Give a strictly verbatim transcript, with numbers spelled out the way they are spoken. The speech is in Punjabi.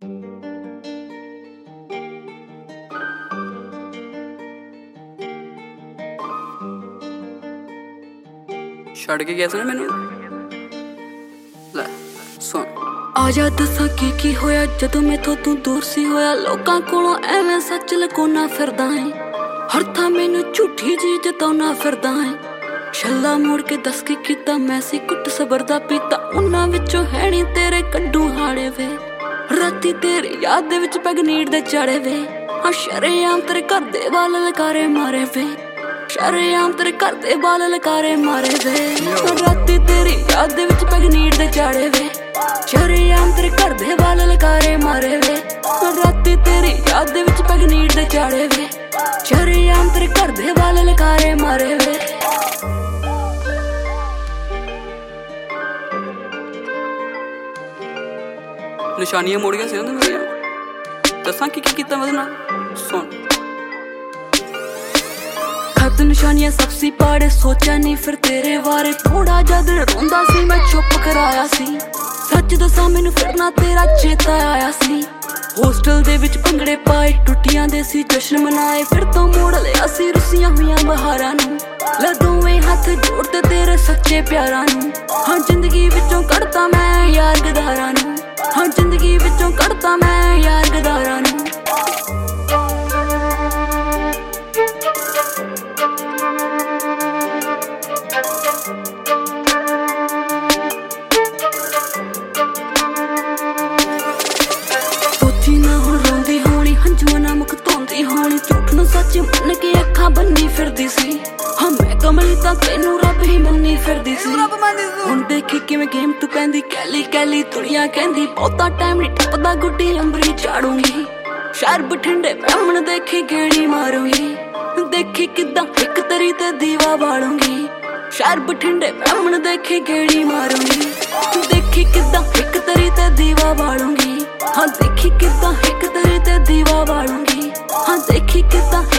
ਛੱਡ ਕੇ ਗਿਆ ਸੀ ਨਾ ਮੈਨੂੰ। ਲੈ ਸੁਣ, ਆਜਾ ਦੱਸਾਂ ਕੀ ਕੀ ਹੋਇਆ ਜਦੋਂ ਮੈਥੋਂ ਤੂੰ ਦੂਰ ਸੀ ਹੋਇਆ। ਲੋਕਾਂ ਕੋਲੋਂ ਐਵੇਂ ਸੱਚ ਲੁਕਾਉਣਾ ਫਿਰਦਾ ਏ, ਹਰ ਥਾਂ ਮੈਨੂੰ ਝੂਠੀ ਜੀ ਜਤਾਉਣਾ ਫਿਰਦਾ ਏ। ਛੱਲਾ ਮੋੜ ਕੇ ਦੱਸ ਕੇ ਕੀਤਾ ਮੈਂ ਸੀ ਕੁੱਟ ਸਬਰ ਦਾ ਪੀਤਾ, ਉਹਨਾਂ ਵਿੱਚੋਂ ਹੈ ਨੀ ਤੇਰੇ ਕੱਢੂ ਹਾੜੇ ਵੇ। ਰਾਤੀ ਤੇਰੀ ਯਾਦ ਦੇ ਵਿੱਚ ਪੈਗਨੀਟ ਦੇ ਚਾੜੇ ਵੇ, ਹਾਂ ਸ਼ਰੇਆਮ ਤੇਰੇ ਘਰ ਦੇ ਵਾਲ ਲਕਾਰੇ ਮਾਰੇ ਵੇ, ਸ਼ਰੇਆਮ ਤੇਰੇ ਘਰ ਦੇ ਵਾਲ ਲਕਾਰੇ ਮਾਰੇ ਵੇ। ਰਾਤੀ ਤੇਰੀ ਯਾਦ ਦੇ ਵਿੱਚ ਪੈਗਨੀਟ ਦੇ ਚਾੜੇ ਵੇ, ਸ਼ਰੇਆਮ ਤੇਰੇ ਘਰ ਦੇ ਵਾਲ ਲਕਾਰੇ ਮਾਰੇ ਵੇ। ਰਾਤੀ ਤੇਰੀ ਯਾਦ ਦੇ ਵਿੱਚ ਪੈਗਨੀਟ ਦੇ ਚਾੜੇ ਵੇ, ਸ਼ਰੇਆਮ ਤੇਰੇ ਘਰ ਦੇ ਵਾਲ ਲਕਾਰੇ ਮਾਰੇ ਵੇ। ਨਿਸ਼ਾਨੀਆਂ ਮੋੜ ਗਿਆ ਸੀ ਨਾ ਮੇਰੀਆਂ। ਦੱਸਾਂ ਕੀ ਕੀ ਕੀਤਾ ਮੈਂ ਉਹਦੇ ਨਾਲ, ਸੁਣ। ਖਤ ਨਿਸ਼ਾਨੀਆਂ ਸਭ ਸੀ ਪਾੜੇ, ਸੋਚਿਆ ਨਹੀਂ ਫਿਰ ਤੇਰੇ ਬਾਰੇ। ਥੋੜਾ ਜਦ ਰੋਂਦਾ ਸੀ ਮੈਂ ਚੁੱਪ ਕਰਾਇਆ ਸੀ, ਸੱਚ ਦੱਸਾਂ ਮੈਨੂੰ ਫਿਰ ਨਾ ਤੇਰਾ ਚੇਤਾ ਆਇਆ ਸੀ। ਹੋਸਟਲ ਦੇ ਵਿੱਚ ਭੰਗੜੇ ਪਾਏ, ਟੁੱਟੀਆਂ ਦੇ ਸੀ ਜਸ਼ਨ ਮਨਾਏ, ਫਿਰ ਤੋਂ ਮੋੜ ਲਿਆ ਸੀ ਰੁੱਸੀਆਂ ਹੋਈਆਂ ਬਹਾਰਾਂ ਨੂੰ। ਲੈ ਦੋਵੇਂ ਹੱਥ ਜੋੜਦੇ ਤੇਰੇ ਸੱਚੇ ਪਿਆਰਾਂ ਨੂੰ, ਹਾਂ ਜ਼ਿੰਦਗੀ ਵਿੱਚੋਂ ਕੱਢਤਾ ਮੈਂ ਯਾਰ ਗਦਾਰਾਂ ਨੂੰ, ਹਾਂ ਜ਼ਿੰਦਗੀ ਵਿੱਚੋਂ ਕੱਢਤਾ ਮੈਂ ਯਾਰ ਗਦਾਰਾਂ ਨੂੰ। ਸੋਚੀ ਨਾ ਹੁਣ ਰੋਂਦੀ ਹੋਣੀ, ਹੰਝੂਆਂ ਨਾਲ ਮੁੱਖ ਧੋਂਦੀ ਹੋਣੀ, ਝੂਠ ਨੂੰ ਸੱਚ ਮੰਨ ਕੇ ਅੱਖਾਂ ਬੰਨੀ ਫਿਰਦੀ ਸੀ। ਹਾਂ ਮੈਂ ਕਮਲੀ ਤਾਂ ਤੈਨੂੰ ਰੱਬ ਹੀ ਮੰਨੀ ਫਿਰਦੀ ਸੀ। ਹੁਣ ਦੇਖੀ ਕਿਵੇਂ ਗੇਮ ਤੂੰ ਪੈਂਦੀ, ਕੈਲੀ ਕੈਲੀ ਦੁਨੀਆ ਕਹਿੰਦੀ ਬਹੁਤਾ ਟਾਈਮ ਨੀ ਟੱਪਦਾ, ਗੁੱਡੀ ਅੰਬਰੀ ਚਾੜੂੰਗੀ। ਸ਼ਹਿਰ ਬਠਿੰਡੇ ਬ੍ਰਾਹਮਣ ਦੇਖੀ ਗੇੜੀ ਮਾਰੂੰਗੀ, ਦੇਖੀ ਕਿੱਦਾਂ ਇੱਕ ਤਰੀ ਤੇ ਦੀਵਾ ਬਾਲੂੰਗੀ। ਸ਼ਹਿਰ ਬਠਿੰਡੇ ਬ੍ਰਾਹਮਣ ਦੇਖੀ ਗੇੜੀ ਮਾਰੂੰਗੀ, ਦੇਖੀ ਕਿੱਦਾਂ ਇੱਕ ਤਰੀ ਤੇ ਦੀਵਾ ਬਾਲੂੰਗੀ। ਹਾਂ ਦੇਖੀ ਕਿੱਦਾਂ ਇੱਕ ਤਰੀ ਤੇ ਦੀਵਾ ਬਾਲੂੰਗੀ, ਹਾਂ ਦੇਖੀ ਕਿੱਦਾਂ